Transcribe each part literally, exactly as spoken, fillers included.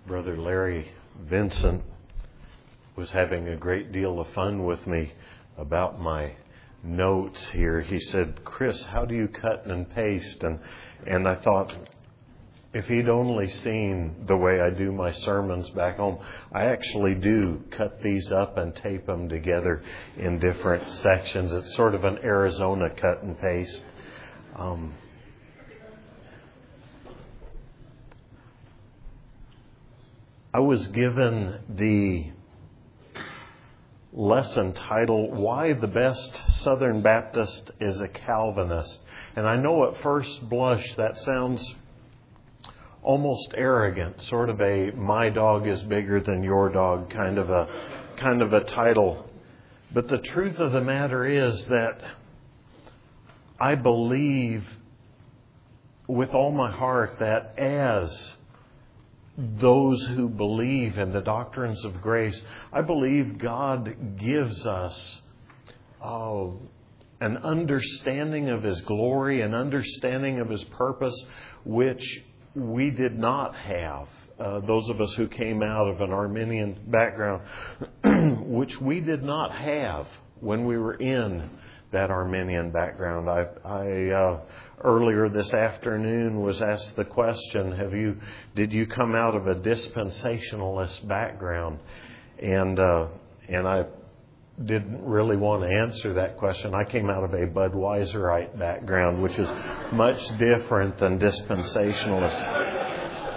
Brother Larry Vincent was having a great deal of fun with me about my notes here. He said, "Chris, how do you cut and paste?" And and I thought, if he'd only seen the way I do my sermons back home, I actually do cut these up and tape them together in different sections. It's sort of an Arizona cut and paste. Um, I was given the lesson title, "Why the Best Southern Baptist is a Calvinist." And I know at first blush that sounds almost arrogant, sort of a "my dog is bigger than your dog" kind of a kind of a title. But the truth of the matter is that I believe with all my heart that as those who believe in the doctrines of grace, I believe God gives us uh, an understanding of His glory, an understanding of His purpose, which we did not have. Uh, those of us who came out of an Arminian background, which we did not have when we were in that Arminian background. I, I uh, earlier this afternoon was asked the question, "Have you? Did you come out of a dispensationalist background?" And uh, and I didn't really want to answer that question. I came out of a Budweiserite background, which is much different than dispensationalist.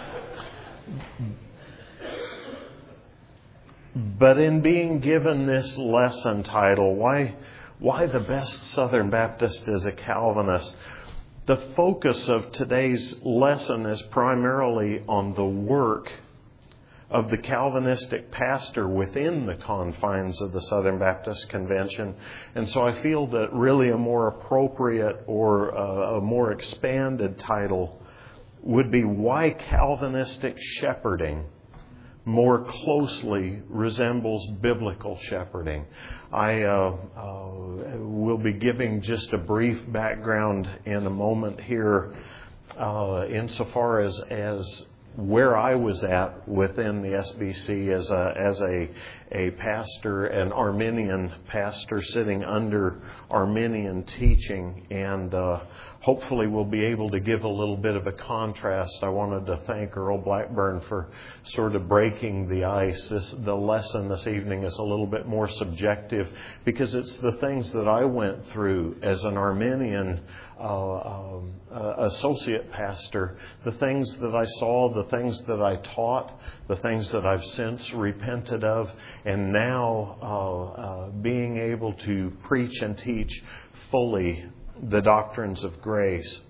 But in being given this lesson title, why why the best Southern Baptist is a Calvinist, the focus of today's lesson is primarily on the work of the Calvinistic pastor within the confines of the Southern Baptist Convention. And so I feel that really a more appropriate or a more expanded title would be "Why Calvinistic Shepherding More Closely Resembles Biblical Shepherding." I uh, uh, will be giving just a brief background in a moment here uh, insofar as as where I was at within the S B C as a as a a pastor, an Arminian pastor sitting under Arminian teaching, and uh, hopefully we'll be able to give a little bit of a contrast. I wanted to thank Earl Blackburn for sort of breaking the ice. This the lesson this evening is a little bit more subjective because it's the things that I went through as an Arminian uh, um, uh, associate pastor, the things that I saw, the things that I taught, the things that I've since repented of, and now uh, uh, being able to preach and teach fully the doctrines of grace.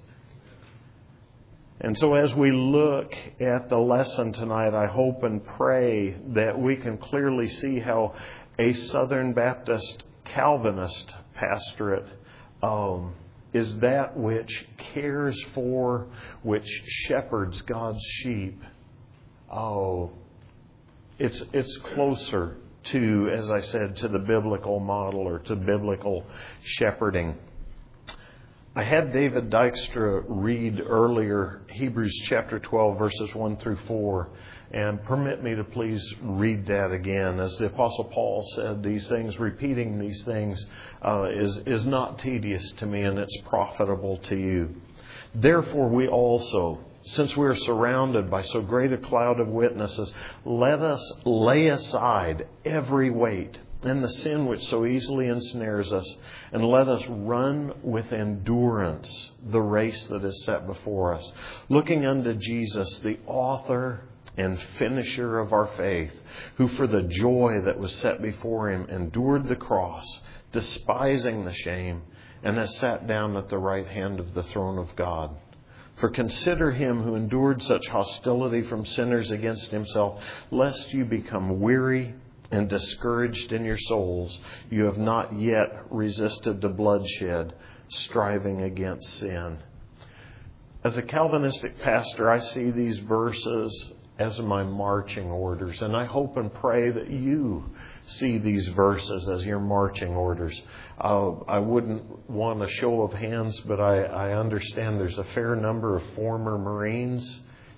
And so as we look at the lesson tonight, I hope and pray that we can clearly see how a Southern Baptist Calvinist pastorate um, is that which cares for, which shepherds God's sheep. Oh, it's it's closer to, as I said, to the biblical model or to biblical shepherding. I had David Dykstra read earlier Hebrews chapter twelve, verses one through four. And permit me to please read that again. As the Apostle Paul said, these things, repeating these things, uh, is, is not tedious to me, and it's profitable to you. "Therefore we also, since we are surrounded by so great a cloud of witnesses, let us lay aside every weight and the sin which so easily ensnares us, and let us run with endurance the race that is set before us, looking unto Jesus, the author and finisher of our faith, who for the joy that was set before Him endured the cross, despising the shame, and has sat down at the right hand of the throne of God. For consider Him who endured such hostility from sinners against Himself, lest you become weary and discouraged in your souls. You have not yet resisted the bloodshed, striving against sin." As a Calvinistic pastor, I see these verses as my marching orders, and I hope and pray that you see these verses as your marching orders. Uh, I wouldn't want a show of hands, but I, I understand there's a fair number of former Marines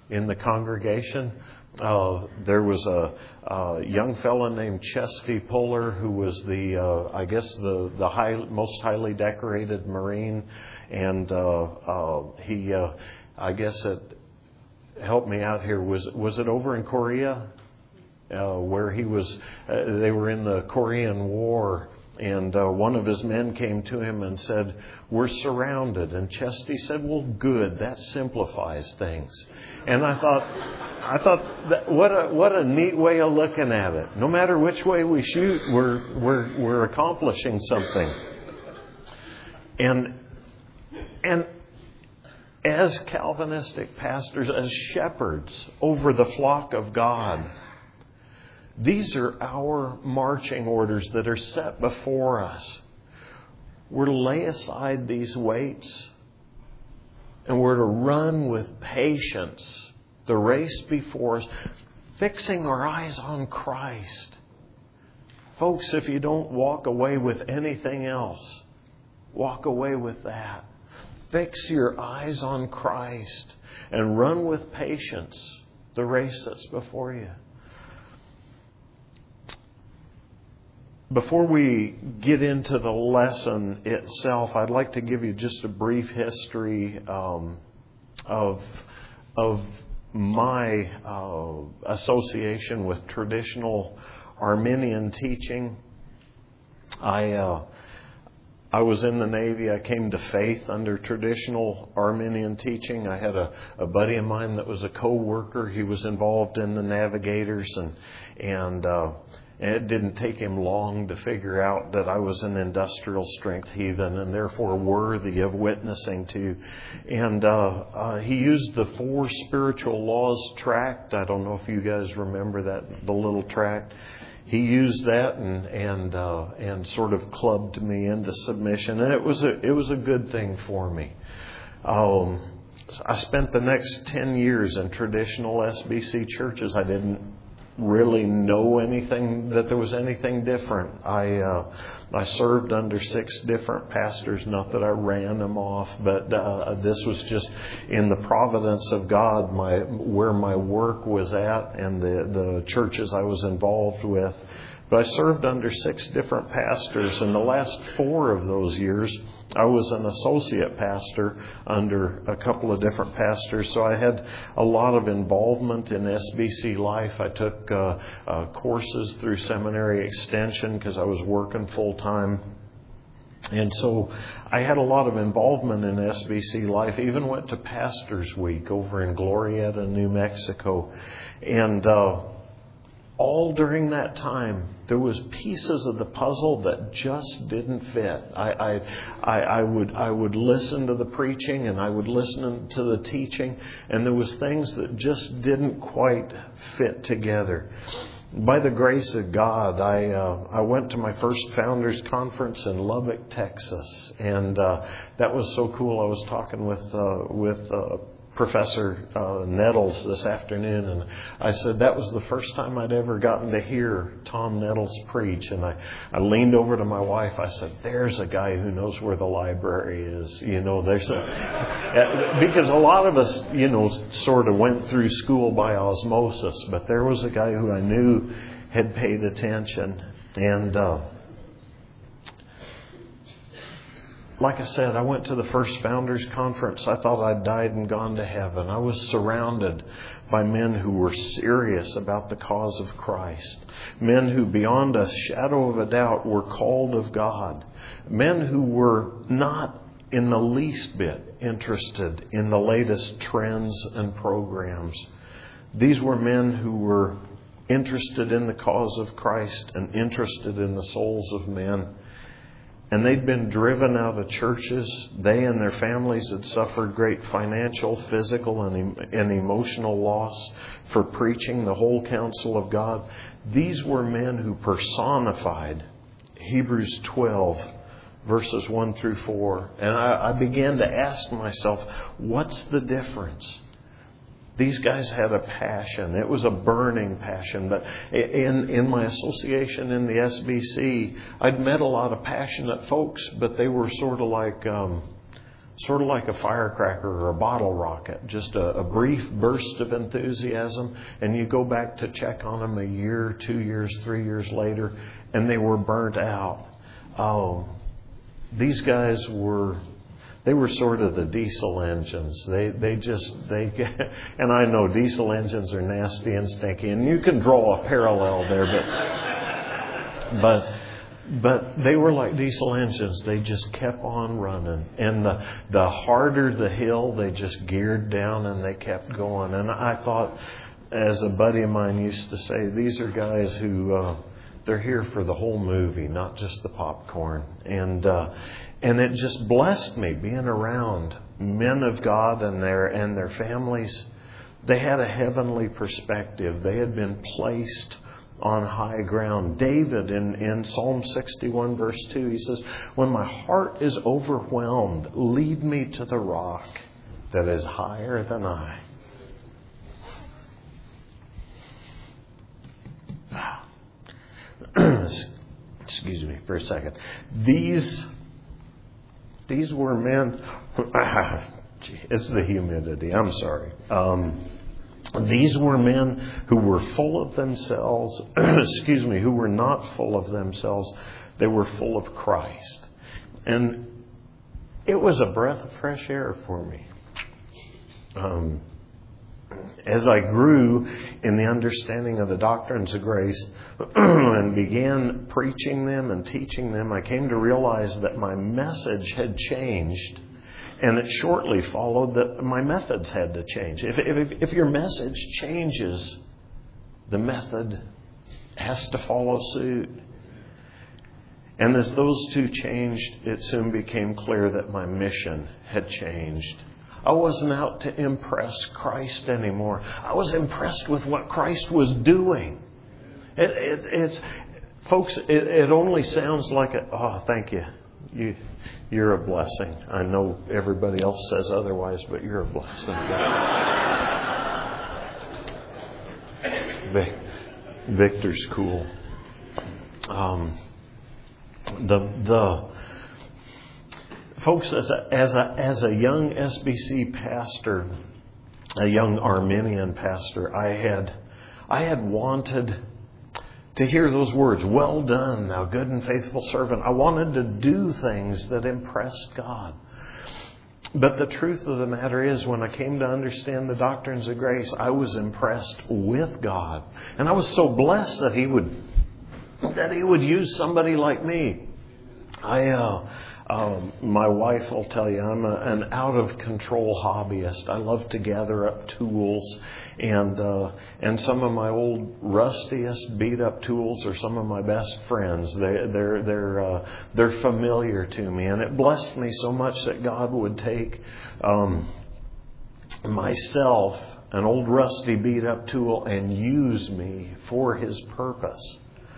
in the congregation. Uh, there was a, a young fellow named Chesty Puller who was the, uh, I guess, the the high, most highly decorated Marine, and uh, uh, he, uh, I guess, it helped me out here. Was was it over in Korea, uh, where he was? Uh, they were in the Korean War. And uh, one of his men came to him and said, "We're surrounded." And Chesty said, "Well, good. That simplifies things." And I thought, I thought, that what a what a neat way of looking at it. No matter which way we shoot, we're we're we're accomplishing something. And and as Calvinistic pastors, as shepherds over the flock of God, these are our marching orders that are set before us. We're to lay aside these weights, and we're to run with patience the race before us, fixing our eyes on Christ. Folks, if you don't walk away with anything else, walk away with that. Fix your eyes on Christ and run with patience the race that's before you. Before we get into the lesson itself, I'd like to give you just a brief history um, of of my uh, association with traditional Arminian teaching. I uh, I was in the Navy. I came to faith under traditional Arminian teaching. I had a, a buddy of mine that was a co-worker. He was involved in the Navigators, and and uh, it didn't take him long to figure out that I was an industrial strength heathen and therefore worthy of witnessing to. And uh, uh, he used the Four Spiritual Laws tract. I don't know if you guys remember that, the little tract. He used that and and uh, and sort of clubbed me into submission, and it was a it was a good thing for me. Um, I spent the next ten years in traditional S B C churches. I didn't really know anything, that there was anything different. I uh, I served under six different pastors. Not that I ran them off, but uh, this was just in the providence of God, my where my work was at and the the churches I was involved with. But I served under six different pastors, and the last four of those years, I was an associate pastor under a couple of different pastors. So I had a lot of involvement in S B C life. I took uh, uh, courses through Seminary Extension because I was working full time. And so I had a lot of involvement in S B C life. Even went to Pastors Week over in Glorieta, New Mexico. And uh, all during that time, there was pieces of the puzzle that just didn't fit. I, I, I, I would, I would listen to the preaching and I would listen to the teaching, and there was things that just didn't quite fit together. By the grace of God, I uh, I went to my first Founders Conference in Lubbock, Texas, and uh, that was so cool. I was talking with uh, with. Uh, Professor uh, Nettles this afternoon, and I said that was the first time I'd ever gotten to hear Tom Nettles preach. And I, I leaned over to my wife. I said, "There's a guy who knows where the library is." You know, there's a because a lot of us, you know, sort of went through school by osmosis, but there was a guy who I knew had paid attention. And uh, like I said, I went to the first Founders Conference. I thought I'd died and gone to heaven. I was surrounded by men who were serious about the cause of Christ. Men who, beyond a shadow of a doubt, were called of God. Men who were not in the least bit interested in the latest trends and programs. These were men who were interested in the cause of Christ and interested in the souls of men. And they'd been driven out of churches. They and their families had suffered great financial, physical, and, and emotional loss for preaching the whole counsel of God. These were men who personified Hebrews twelve, verses one through four. And I, I began to ask myself, what's the difference? These guys had a passion. It was a burning passion. But in, in my association in the S B C, I'd met a lot of passionate folks, but they were sort of like um, sort of like a firecracker or a bottle rocket, just a, a brief burst of enthusiasm, and you go back to check on them a year, two years, three years later, and they were burnt out. Oh, these guys were, they were sort of the diesel engines. They they just, they, and I know diesel engines are nasty and stinky, and you can draw a parallel there, but, but, But they were like diesel engines. They just kept on running. And the, the harder the hill, they just geared down and they kept going. And I thought, as a buddy of mine used to say, these are guys who, uh, they're here for the whole movie, not just the popcorn. And uh, and it just blessed me being around men of God and their and their families. They had a heavenly perspective. They had been placed on high ground. David in, in Psalm sixty-one verse two, he says, when my heart is overwhelmed, lead me to the rock that is higher than I. Excuse me for a second. These, these were men, it's the humidity, I'm sorry. Um, These were men who were full of themselves, excuse me, who were not full of themselves. They were full of Christ. And it was a breath of fresh air for me. Um, as I grew in the understanding of the doctrines of grace and began preaching them and teaching them, I came to realize that my message had changed. And it shortly followed that my methods had to change. If, if, if your message changes, the method has to follow suit. And as those two changed, it soon became clear that my mission had changed. I wasn't out to impress Christ anymore. I was impressed with what Christ was doing. It, it, it's, folks, it, it only sounds like a, oh, thank you. You, you're a blessing. I know everybody else says otherwise, but you're a blessing. Victor's cool. Um, the the folks, as a as a as a young S B C pastor, a young Arminian pastor, I had I had wanted to hear those words, well done, thou good and faithful servant. I wanted to do things that impressed God. But the truth of the matter is, when I came to understand the doctrines of grace, I was impressed with God. And I was so blessed that He would that He would use somebody like me. I, uh, um, my wife will tell you, I'm a, an out-of-control hobbyist. I love to gather up tools, and uh, and some of my old rustiest, beat-up tools are some of my best friends. They, they're they're uh, they're familiar to me, and it blessed me so much that God would take um, myself, an old rusty, beat-up tool, and use me for His purpose.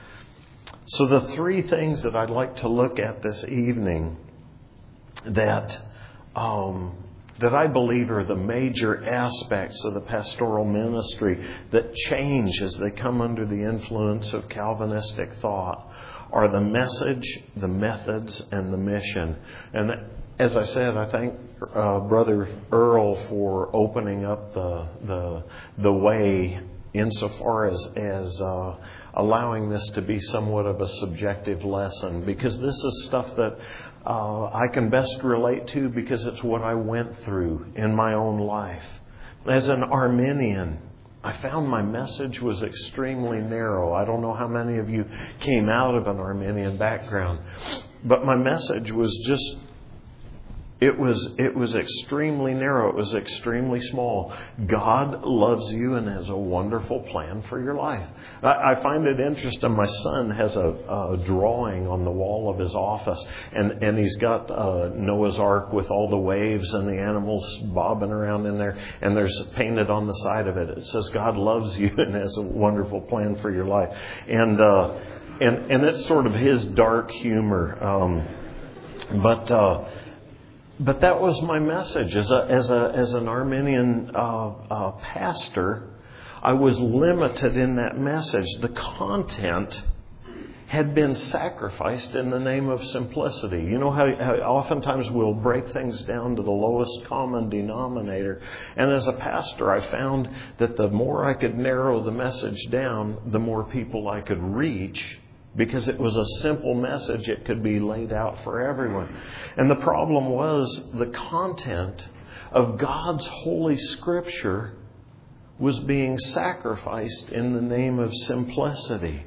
So the three things that I'd like to look at this evening that um, that I believe are the major aspects of the pastoral ministry that change as they come under the influence of Calvinistic thought are the message, the methods, and the mission. And as I said, I thank uh, Brother Earl for opening up the the the way insofar as as uh, allowing this to be somewhat of a subjective lesson, because this is stuff that uh, I can best relate to because it's what I went through in my own life. As an Arminian, I found my message was extremely narrow. I don't know how many of you came out of an Arminian background, but my message was just It was it was extremely narrow. It was extremely small. God loves you and has a wonderful plan for your life. I, I find it interesting. My son has a, a drawing on the wall of his office, and, and he's got uh, Noah's Ark with all the waves and the animals bobbing around in there. And there's painted on the side of it, it says, God loves you and has a wonderful plan for your life. And uh, and and it's sort of his dark humor. Um, but... Uh, But that was my message. As a as a as an Arminian uh, uh, pastor, I was limited in that message. The content had been sacrificed in the name of simplicity. You know how, how oftentimes we'll break things down to the lowest common denominator. And as a pastor, I found that the more I could narrow the message down, the more people I could reach. Because it was a simple message, it could be laid out for everyone. And the problem was the content of God's Holy Scripture was being sacrificed in the name of simplicity.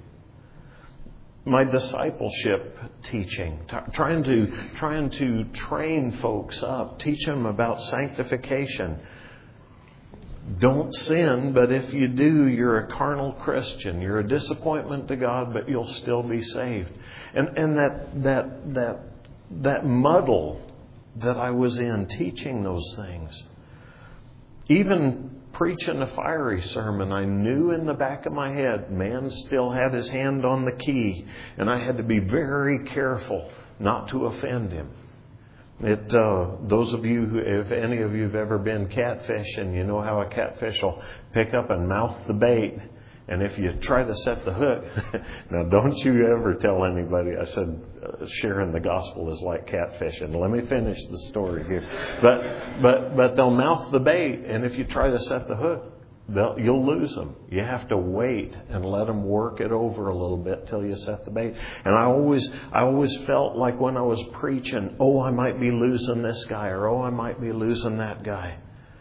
My discipleship teaching, t- trying to trying to train folks up, teach them about sanctification. Don't sin, but if you do, you're a carnal Christian. You're a disappointment to God, but you'll still be saved. And and that that that that muddle that I was in teaching those things. Even preaching a fiery sermon, I knew in the back of my head, man still had his hand on the key, and I had to be very careful not to offend him. It uh, those of you who, if any of you have ever been catfishing, you know how a catfish will pick up and mouth the bait. And if you try to set the hook, now don't you ever tell anybody, I said uh, sharing the gospel is like catfishing. Let me finish the story here. But but but they'll mouth the bait, and if you try to set the hook, they'll, you'll lose them. You have to wait and let them work it over a little bit till you set the bait. And I always I always felt like when I was preaching, oh, I might be losing this guy, or oh, I might be losing that guy.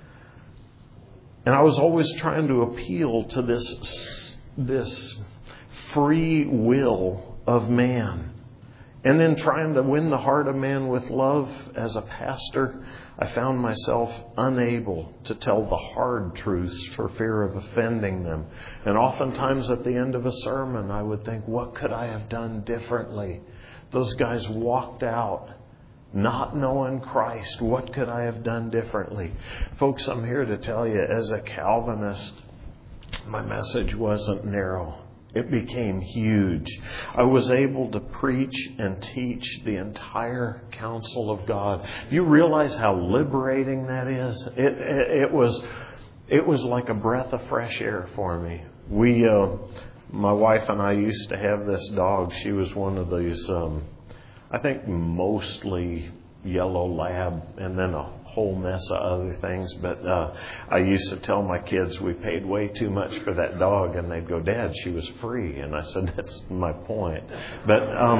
And I was always trying to appeal to this, this free will of man. And then trying to win the heart of man with love as a pastor, I found myself unable to tell the hard truths for fear of offending them. And oftentimes at the end of a sermon, I would think, what could I have done differently? Those guys walked out not knowing Christ. What could I have done differently? Folks, I'm here to tell you, as a Calvinist, my message wasn't narrow. It became huge. I was able to preach and teach the entire counsel of God. Do you realize how liberating that is? It, it, it was, it was like a breath of fresh air for me. We, uh, my wife and I used to have this dog. She was one of these, um, I think mostly yellow lab, and then a whole mess of other things. But uh, I used to tell my kids we paid way too much for that dog, and they'd go, Dad, she was free. And I said, that's my point. But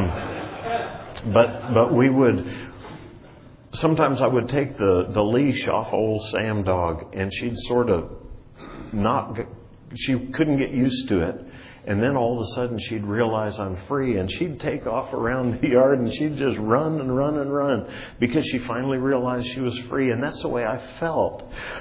um, but but we would. Sometimes I would take the, the leash off old Sam dog, and she'd sort of not. She couldn't get used to it. And then all of a sudden she'd realize I'm free, and she'd take off around the yard, and she'd just run and run and run because she finally realized she was free. And that's the way I felt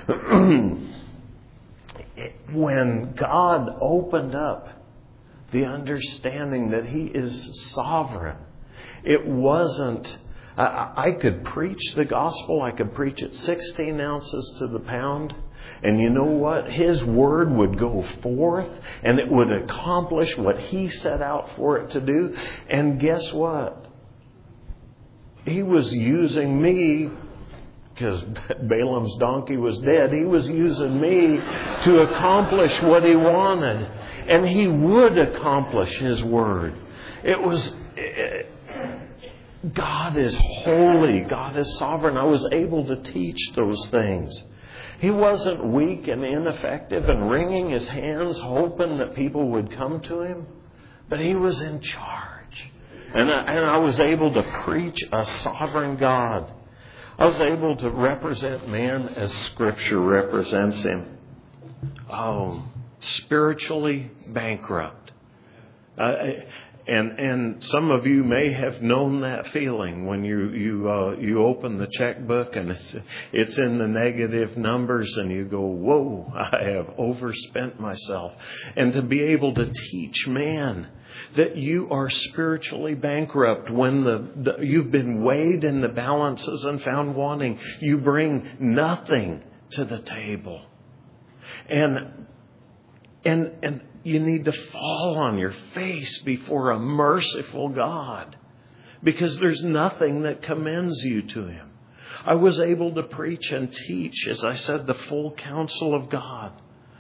when God opened up the understanding that He is sovereign. It wasn't, I, I could preach the gospel. I could preach it sixteen ounces to the pound. And you know what? His word would go forth, and it would accomplish what He set out for it to do. And guess what? He was using me, because Balaam's donkey was dead. He was using me to accomplish what He wanted. And He would accomplish His word. It was... It, God is holy. God is sovereign. I was able to teach those things. He wasn't weak and ineffective and wringing His hands hoping that people would come to Him. But He was in charge. And I, and I was able to preach a sovereign God. I was able to represent man as Scripture represents Him. Oh, spiritually bankrupt. Uh, And and some of you may have known that feeling when you you uh, you open the checkbook and it's it's in the negative numbers, and you go, whoa, I have overspent myself. And to be able to teach man that you are spiritually bankrupt when the, the you've been weighed in the balances and found wanting, you bring nothing to the table, and and and. You need to fall on your face before a merciful God, because there's nothing that commends you to Him. I was able to preach and teach, as I said, the full counsel of God.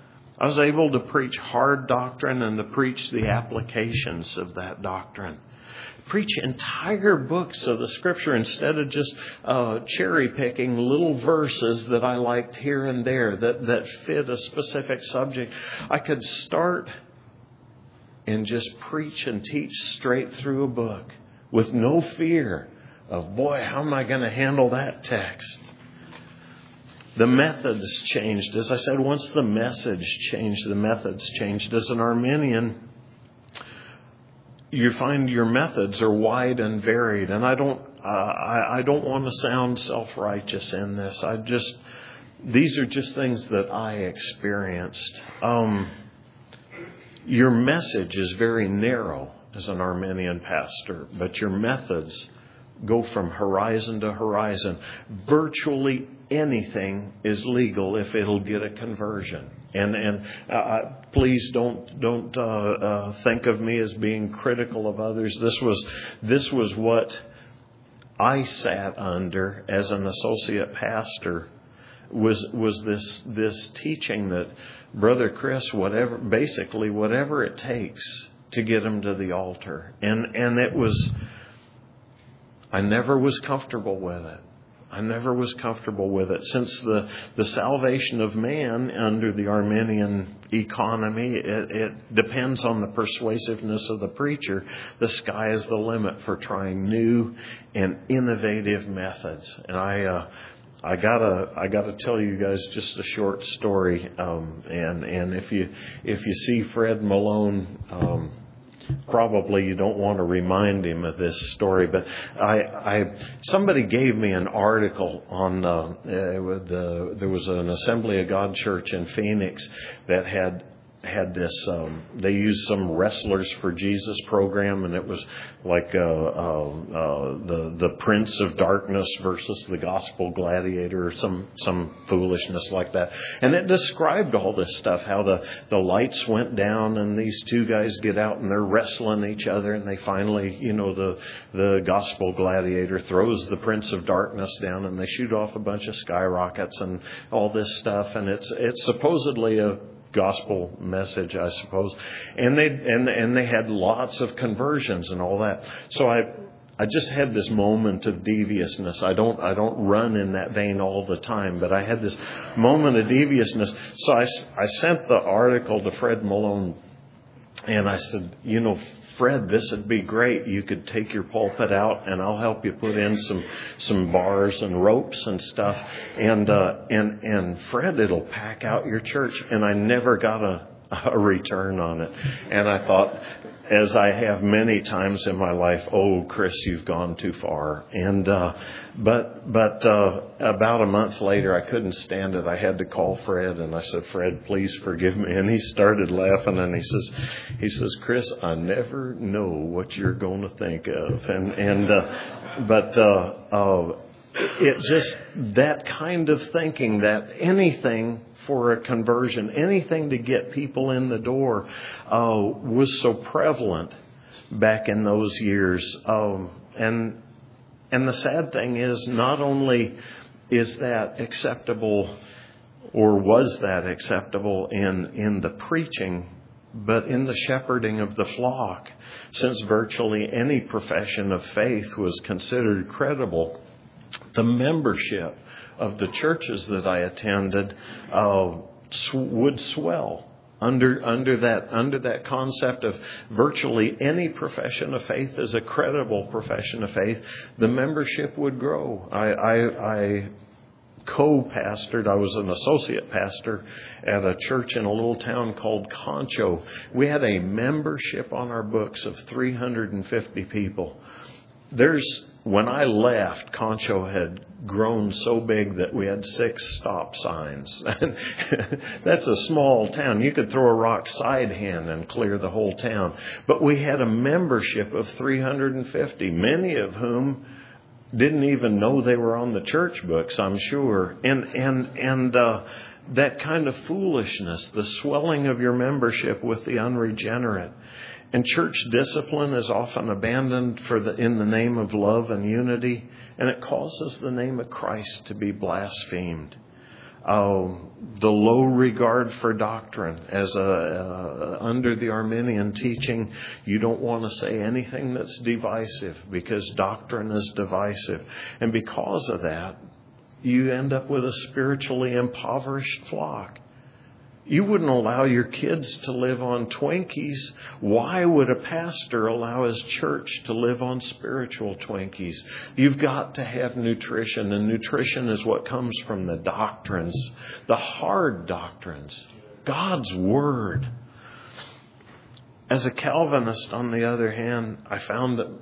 I was able to preach hard doctrine and to preach the applications of that doctrine. Preach entire books of the Scripture instead of just uh, cherry picking little verses that I liked here and there that, that fit a specific subject. I could start and just preach and teach straight through a book with no fear of, boy, how am I going to handle that text? The methods changed. As I said, once the message changed, the methods changed. As an Arminian, you find your methods are wide and varied. And I don't, uh, I, I don't want to sound self-righteous in this. I just, these are just things that I experienced. Um, your message is very narrow as an Arminian pastor, but your methods go from horizon to horizon. Virtually anything is legal if it'll get a conversion. And and uh, please don't don't uh, uh, think of me as being critical of others. This was this was what I sat under as an associate pastor. Was was this this teaching that, Brother Chris, whatever basically whatever it takes to get him to the altar, and and it was. I never was comfortable with it. I never was comfortable with it. Since the, the salvation of man under the Arminian economy, it, it depends on the persuasiveness of the preacher. The sky is the limit for trying new and innovative methods. And I, uh, I gotta, I gotta tell you guys just a short story. Um, and and if you if you see Fred Malone. Um, Probably you don't want to remind him of this story, but I, I somebody gave me an article on uh, uh, the, there was an Assembly of God church in Phoenix that had had this. Um, they used some Wrestlers for Jesus program, and it was like uh, uh, uh, the the Prince of Darkness versus the Gospel Gladiator, or some some foolishness like that. And it described all this stuff, how the the lights went down, and these two guys get out and they're wrestling each other, and they finally, you know, the the Gospel Gladiator throws the Prince of Darkness down, and they shoot off a bunch of skyrockets and all this stuff, and it's it's supposedly a gospel message, I suppose, and they and and they had lots of conversions and all that. So I I just had this moment of deviousness. I don't I don't run in that vein all the time, but I had this moment of deviousness. So I I sent the article to Fred Malone, and I said, you know, Fred, this would be great. You could take your pulpit out, and I'll help you put in some some bars and ropes and stuff. And uh, and and Fred, it'll pack out your church. And I never got a, a return on it. And I thought, as I have many times in my life, oh, Chris, you've gone too far. And uh, but but uh, about a month later, I couldn't stand it. I had to call Fred, and I said, Fred, please forgive me. And he started laughing, and he says, he says, Chris, I never know what you're going to think of. And and uh, but uh, uh, it just that kind of thinking, that anything for a conversion, anything to get people in the door, uh, was so prevalent back in those years. Um, and and the sad thing is, not only is that acceptable, or was that acceptable in in the preaching, but in the shepherding of the flock, since virtually any profession of faith was considered credible. The membership of the churches that I attended uh, sw- would swell under under that under that concept of virtually any profession of faith is a credible profession of faith. The membership would grow. I, I, I co-pastored. I was an associate pastor at a church in a little town called Concho. We had a membership on our books of three hundred fifty people. There's When I left, Concho had grown so big that we had six stop signs. That's a small town. You could throw a rock side hand and clear the whole town. But we had a membership of three hundred fifty, many of whom didn't even know they were on the church books, I'm sure. And and and uh, that kind of foolishness, the swelling of your membership with the unregenerate. And church discipline is often abandoned for the in the name of love and unity, and it causes the name of Christ to be blasphemed. Uh, the low regard for doctrine. As a, uh, under the Arminian teaching, you don't want to say anything that's divisive because doctrine is divisive. And because of that, you end up with a spiritually impoverished flock. You wouldn't allow your kids to live on Twinkies. Why would a pastor allow his church to live on spiritual Twinkies? You've got to have nutrition, and nutrition is what comes from the doctrines, the hard doctrines, God's Word. As a Calvinist, on the other hand, I found that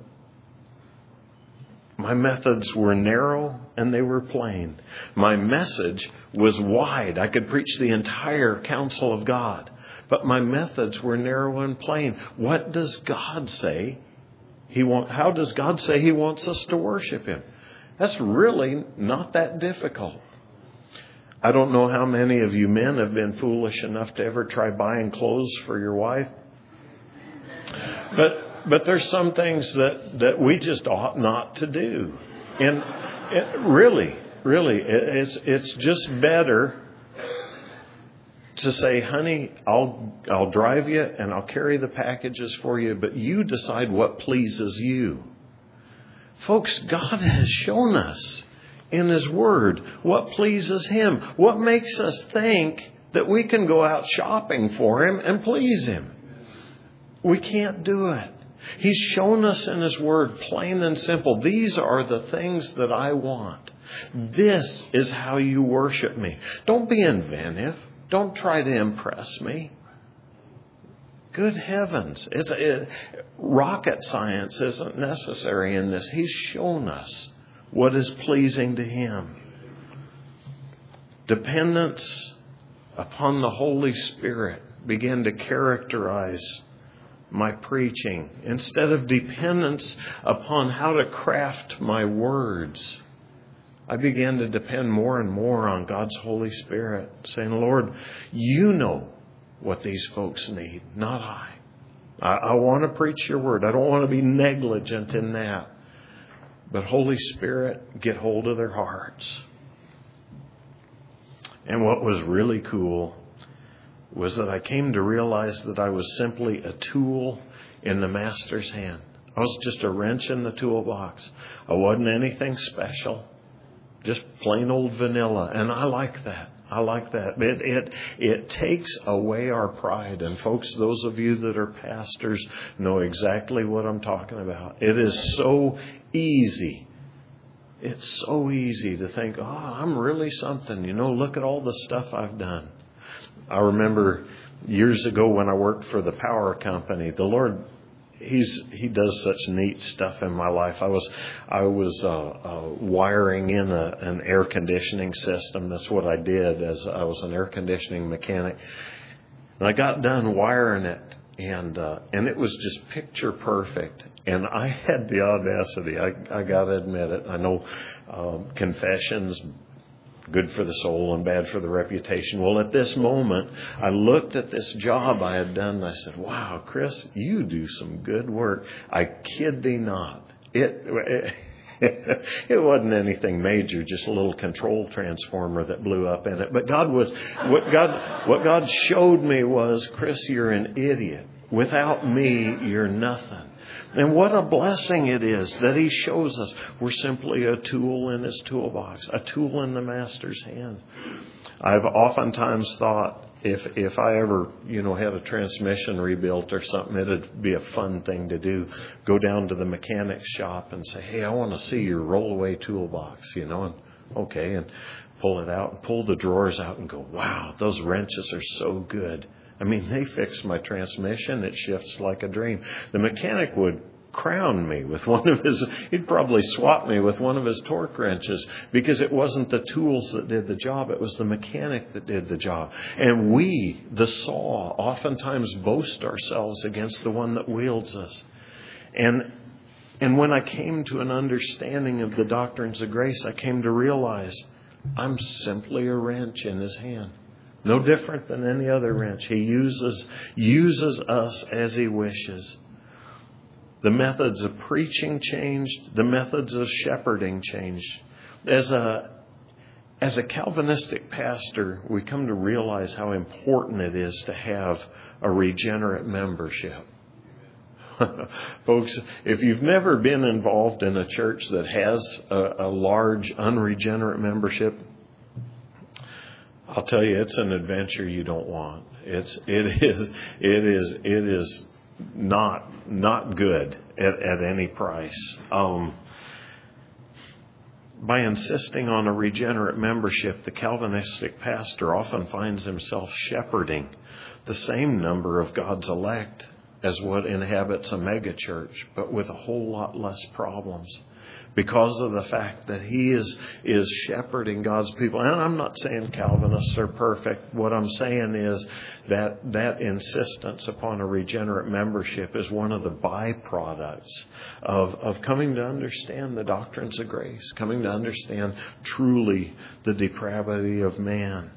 my methods were narrow and they were plain. My message was wide. I could preach the entire counsel of God. But my methods were narrow and plain. What does God say? He want, how does God say He wants us to worship Him? That's really not that difficult. I don't know how many of you men have been foolish enough to ever try buying clothes for your wife. But But there's some things that, that we just ought not to do. And it, really, really, it, it's it's just better to say, honey, I'll I'll drive you and I'll carry the packages for you, but you decide what pleases you. Folks, God has shown us in His Word what pleases Him. What makes us think that we can go out shopping for Him and please Him? We can't do it. He's shown us in His Word, plain and simple. These are the things that I want. This is how you worship me. Don't be inventive. Don't try to impress me. Good heavens. It's it, rocket science isn't necessary in this. He's shown us what is pleasing to Him. Dependence upon the Holy Spirit began to characterize my preaching, instead of dependence upon how to craft my words. I began to depend more and more on God's Holy Spirit, saying, Lord, you know what these folks need, not I. I, I want to preach your word. I don't want to be negligent in that. But Holy Spirit, get hold of their hearts. And what was really cool was that I came to realize that I was simply a tool in the Master's hand. I was just a wrench in the toolbox. I wasn't anything special, just plain old vanilla. And I like that. I like that. It, it, it takes away our pride. And folks, those of you that are pastors know exactly what I'm talking about. It is so easy. It's so easy to think, oh, I'm really something. You know, look at all the stuff I've done. I remember years ago when I worked for the power company, the Lord, He's He does such neat stuff in my life. I was I was uh, uh, wiring in a, an air conditioning system. That's what I did, as I was an air conditioning mechanic. And I got done wiring it, and uh, and it was just picture perfect. And I had the audacity. I I got to admit it. I know um, confessions. Good for the soul and bad for the reputation. Well, at this moment, I looked at this job I had done and I said, wow, Chris, you do some good work. I kid thee not. It, it, it wasn't anything major, just a little control transformer that blew up in it. But God was, what God, what God showed me was, Chris, you're an idiot. Without me, you're nothing. And what a blessing it is that He shows us we're simply a tool in His toolbox, a tool in the Master's hand. I've oftentimes thought if if I ever, you know, had a transmission rebuilt or something, it'd be a fun thing to do. Go down to the mechanic's shop and say, hey, I want to see your rollaway toolbox, you know, and okay, and pull it out and pull the drawers out and go, wow, those wrenches are so good. I mean, they fixed my transmission. It shifts like a dream. The mechanic would crown me with one of his, he'd probably swap me with one of his torque wrenches because it wasn't the tools that did the job. It was the mechanic that did the job. And we, the saw, oftentimes boast ourselves against the one that wields us. And and when I came to an understanding of the doctrines of grace, I came to realize I'm simply a wrench in His hand. No different than any other wrench. He uses uses us as He wishes. The methods of preaching changed. The methods of shepherding changed. As a as a Calvinistic pastor, we come to realize how important it is to have a regenerate membership. Folks, if you've never been involved in a church that has a, a large unregenerate membership, I'll tell you, it's an adventure you don't want. It's it is it is it is not not good at, at any price. Um, by insisting on a regenerate membership, the Calvinistic pastor often finds himself shepherding the same number of God's elect as what inhabits a megachurch, but with a whole lot less problems, because of the fact that he is is shepherding God's people. And I'm not saying Calvinists are perfect. What I'm saying is that that insistence upon a regenerate membership is one of the byproducts of, of coming to understand the doctrines of grace, coming to understand truly the depravity of man.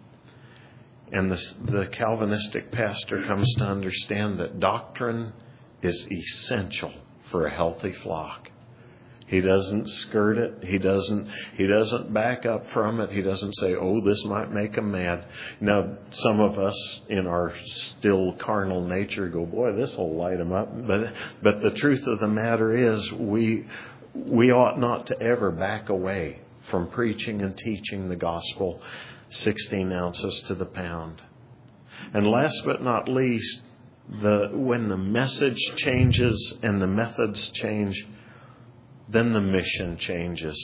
And the, the Calvinistic pastor comes to understand that doctrine is essential for a healthy flock. He doesn't skirt it. He doesn't, he doesn't back up from it. He doesn't say, oh, this might make him mad. Now, some of us in our still carnal nature go, boy, this will light him up. But, but the truth of the matter is we, we ought not to ever back away from preaching and teaching the gospel sixteen ounces to the pound. And last but not least, the when the message changes and the methods change, then the mission changes.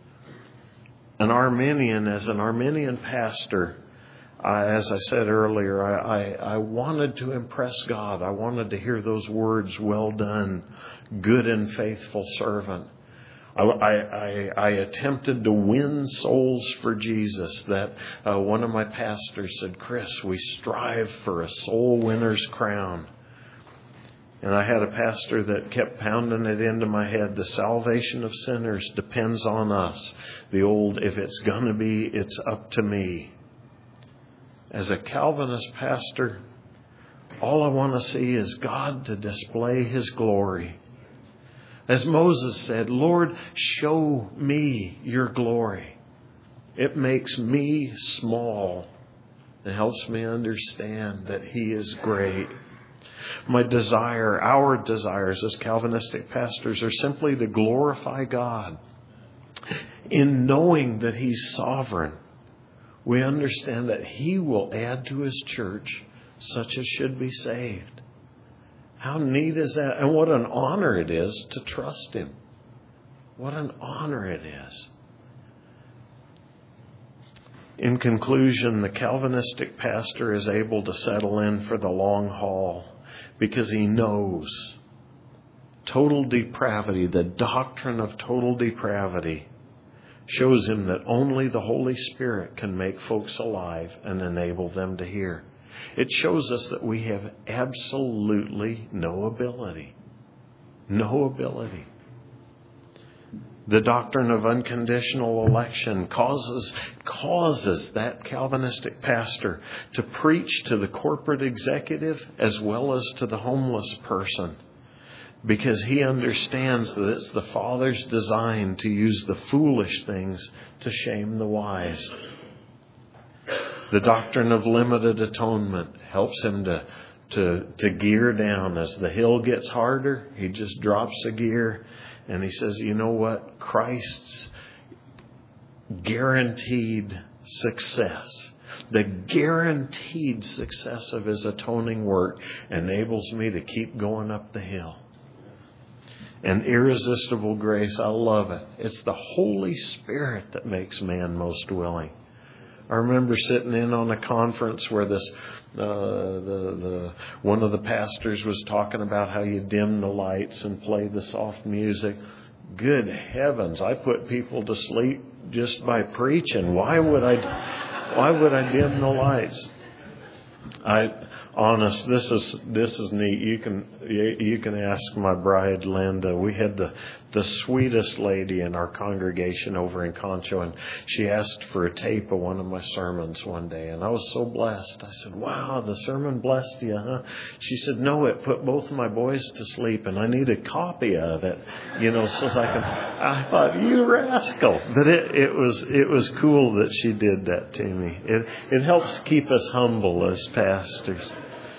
An Arminian, as an Arminian pastor, I, as I said earlier, I, I, I wanted to impress God. I wanted to hear those words, well done, good and faithful servant. I, I, I attempted to win souls for Jesus. That uh, one of my pastors said, Chris, we strive for a soul winner's crown. And I had a pastor that kept pounding it into my head. The salvation of sinners depends on us. The old, if it's going to be, it's up to me. As a Calvinist pastor, all I want to see is God to display His glory. As Moses said, Lord, show me your glory. It makes me small. It helps me understand that He is great. My desire, our desires as Calvinistic pastors are simply to glorify God. In knowing that He's sovereign, we understand that He will add to His church such as should be saved. How neat is that? And what an honor it is to trust Him. What an honor it is. In conclusion, the Calvinistic pastor is able to settle in for the long haul because he knows total depravity, the doctrine of total depravity, shows him that only the Holy Spirit can make folks alive and enable them to hear. It shows us that we have absolutely no ability. No ability. The doctrine of unconditional election causes, causes that Calvinistic pastor to preach to the corporate executive as well as to the homeless person, because he understands that it's the Father's design to use the foolish things to shame the wise. The doctrine of limited atonement helps him to, to, to gear down. As the hill gets harder, he just drops a gear and he says, you know what? Christ's guaranteed success, the guaranteed success of His atoning work enables me to keep going up the hill. And irresistible grace, I love it. It's the Holy Spirit that makes man most willing. I remember sitting in on a conference where this, uh, the the one of the pastors was talking about how you dim the lights and play the soft music. Good heavens! I put people to sleep just by preaching. Why would I? Why would I dim the lights? I honest, this is this is neat. You can you, you can ask my bride Linda. We had the the sweetest lady in our congregation over in Concho, and she asked for a tape of one of my sermons one day, and I was so blessed. I said, "Wow, the sermon blessed you, huh?" She said, "No, it put both of my boys to sleep, and I need a copy of it, you know, so I can." I thought, "You rascal!" But it it was it was cool that she did that to me. It it helps keep us humble as pastors.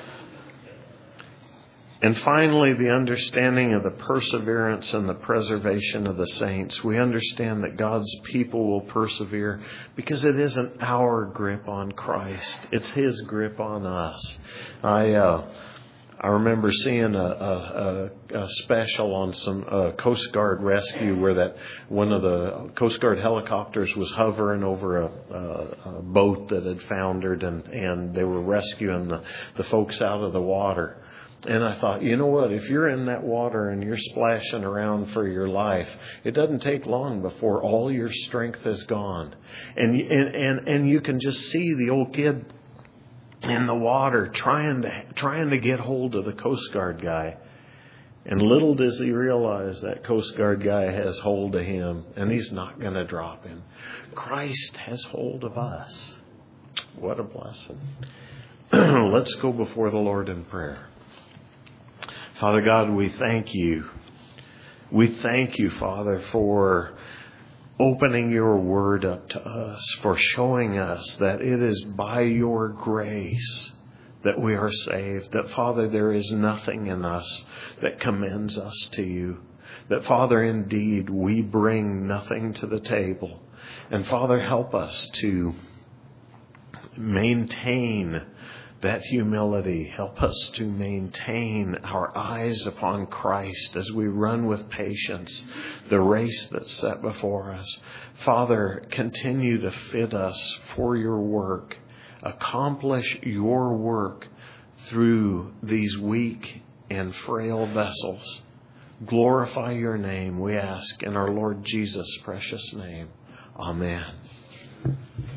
And finally, the understanding of the perseverance and the preservation of the saints. We understand that God's people will persevere because it isn't our grip on Christ. It's His grip on us. I uh, I remember seeing a, a, a special on some uh, Coast Guard rescue where that one of the Coast Guard helicopters was hovering over a, a, a boat that had foundered, and, and they were rescuing the, the folks out of the water. And I thought, you know what, if you're in that water and you're splashing around for your life, it doesn't take long before all your strength is gone. And and and, and you can just see the old kid in the water trying to trying to get hold of the Coast Guard guy. And little does he realize that Coast Guard guy has hold of him, and he's not going to drop him. Christ has hold of us. What a blessing. Let's go before the Lord in prayer. Father God, we thank you. We thank you, Father, for opening your word up to us, for showing us that it is by your grace that we are saved. That, Father, there is nothing in us that commends us to you. That, Father, indeed, we bring nothing to the table. And, Father, help us to maintain that humility. Help us to maintain our eyes upon Christ as we run with patience the race that's set before us. Father, continue to fit us for your work. Accomplish your work through these weak and frail vessels. Glorify your name, we ask, in our Lord Jesus' precious name. Amen.